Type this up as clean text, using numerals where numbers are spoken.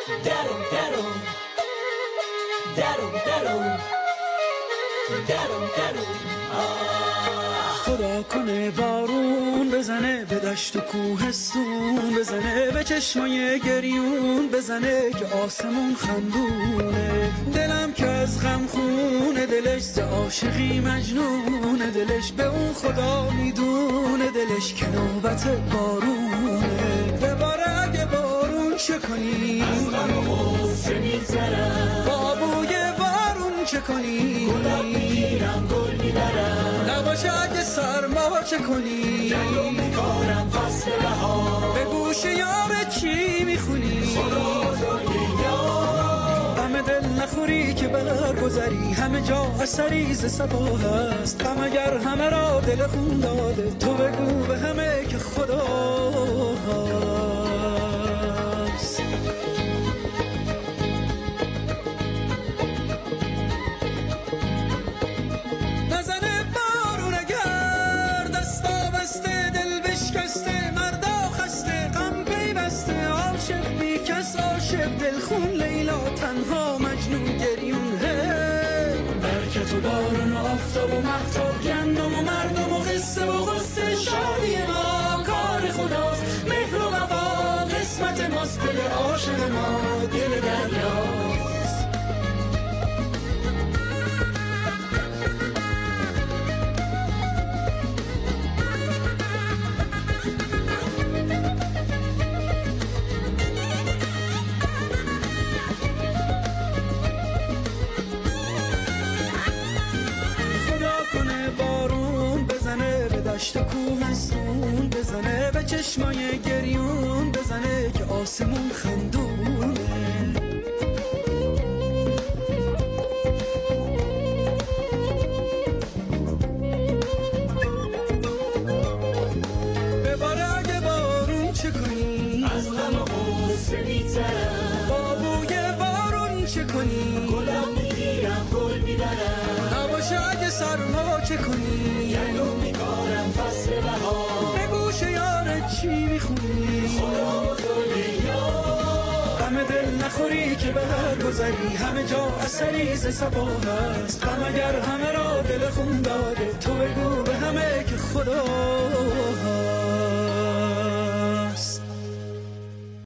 درون درون درون درون درون درون خدا کنه بارون بزنه به دشت و کوهستون، بزنه به چشمای گریون، بزنه که آسمون خندونه. دلم که از غم خونه، دلش ز عاشقی مجنونه، دلش به اون خدا میدونه، دلش که نوبت بارونه. بباره اگه بارون چه کنی، از غم و غصه میگذرم. بابوی بارون چه کنی، گلم میگیرم گل میبرم. نباشه اگه سرما چه کنی، جنگو میکنم فصل بهار. به گوش یار چی میخونی، خدای یار. همه دل نخوری که برگذری، همه جا اثری ز صفا هست. غم اگر همه را دل خون داده، تو بگو به همه که خدا هست. نزنه بارون اگر دستا بسته، دل بشکسته، مردا خسته، غم پیوسته، عاشق بی کس، عاشق دلخون، لیلا تنها، مجنون گریون. برکت و بارون و آفتاب و مهتاب، گندم و مردم و قصه و غصه، شادی ما کار خداست، مهر و وفا قسمت ماست. دل عاشق ما دل دریاست. دشت و کوهستون، بزنه به چشمای گریون، بزنه که آسمون خندونه. بباره اگه بارون چه کنی، از غم و غصه میگذرم. بابوی بارون چه کنی، گلم میگیرم گل میبرم. نباشه اگه سرما چه کنی، جنگو میکنم فصل بهار. به گوش یار چی میخونی، خدای یار. همه دل نخوری که برگذری، همه جا اثری ز صفا هست. غم اگر همه را دل خون داده، تو بگو به همه که خدا هست.